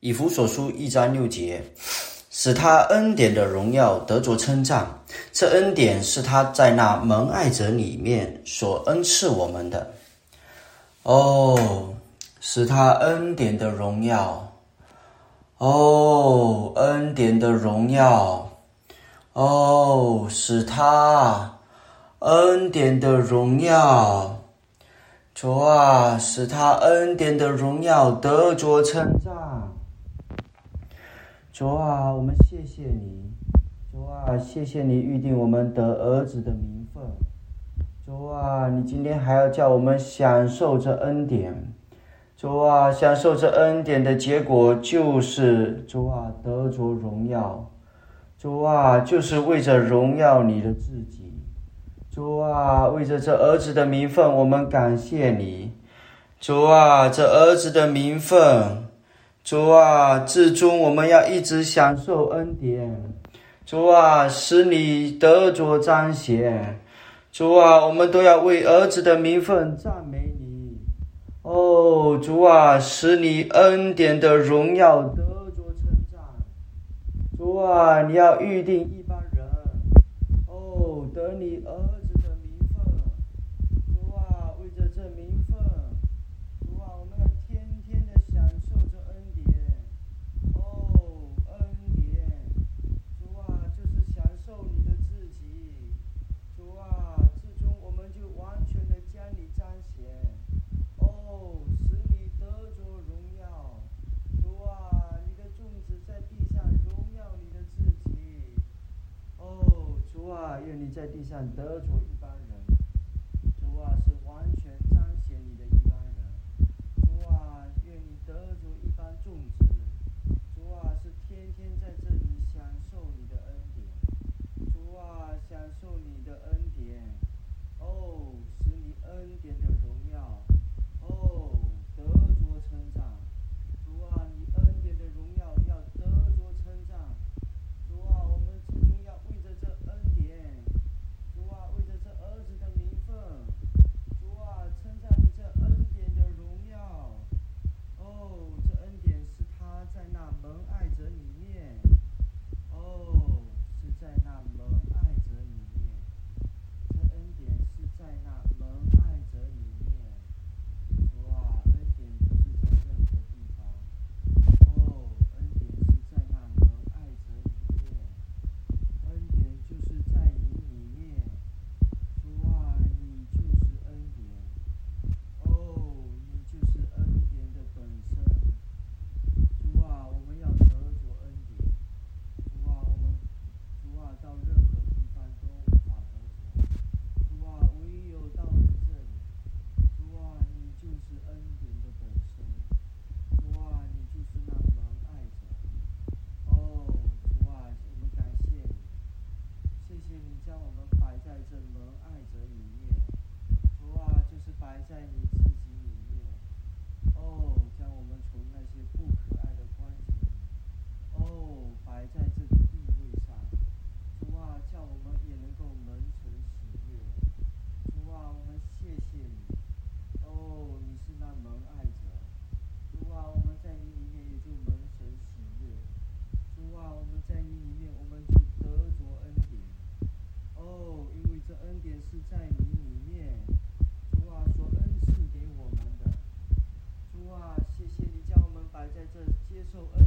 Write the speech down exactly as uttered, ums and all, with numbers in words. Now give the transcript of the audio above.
以弗所书一章六节，使他恩典的荣耀得着称赞。这恩典是他在那蒙爱者里面所恩赐我们的。哦，使他恩典的荣耀，哦，恩典的荣耀，哦，使他恩典的荣耀，主啊，使他恩典的荣耀得着称赞。主啊，我们谢谢你，主啊，谢谢你预定我们得儿子的名分。主啊，你今天还要叫我们享受这恩典。主啊，享受这恩典的结果就是主啊得着荣耀。主啊，就是为着荣耀你的自己。主啊，为着这儿子的名分，我们感谢你。主啊，这儿子的名分，主啊，至终我们要一直享受恩典。主啊，使你得着彰显。主啊，我们都要为儿子的名分赞美你。哦，主啊，使你恩典的荣耀得着称赞。主啊，你要预定一般人，哦，得你儿子的名分。主啊，为着这名分，主啊，我们要天天的享受这恩典。哦，恩典，主啊，就是享受你的自己。主啊，至终我们就完全的将你彰显。哦，使你得着荣耀。主啊，你的众子在地上荣耀你的自己。哦，主啊，愿你在地上得着一般人。主啊，是完全彰显你的一般人。主啊，愿你得着一般众子。主啊，是天天在这里享受你的恩典。主啊，享受你的恩典。哦，使你恩典的荣耀，哦，得着称赞。主啊，你恩典的荣耀要得着称赞。主啊，我们最终要为着这恩典，主啊，为着这儿子的名分，主啊，称赞你这恩典的荣耀。哦，这恩典是他在那蒙爱者里面，哦，是在那蒙爱者里面。这恩典是在那蒙爱者里面。主啊，恩典不是在任何地方。哦，恩典是在那蒙爱者里面。恩典就是在你里面。主啊，你就是恩典。哦，你就是恩典的本身。主啊，我们要得着恩典。主啊，我们主啊，到任何地方都无法得着。主啊，唯有到你这里。主啊，你就是恩典的本身。主啊，你就是那蒙爱者。哦，主啊，我们感谢你，谢谢你将我们摆在这蒙爱者里面。主啊，就是摆在你自己里面。哦，将我们从那些不可爱的关系里，哦，摆在这个地位上。主啊，叫我们也能够蒙神喜悦。主啊，我们谢谢你。哦，你是那蒙爱者。主啊，我们在你里面也就蒙神喜悦。主啊，我们在你里面，我们就得着恩典。哦，因为这恩典是在你里面。主啊，所恩赐给我们的。主啊，谢谢你将我们摆在这接受恩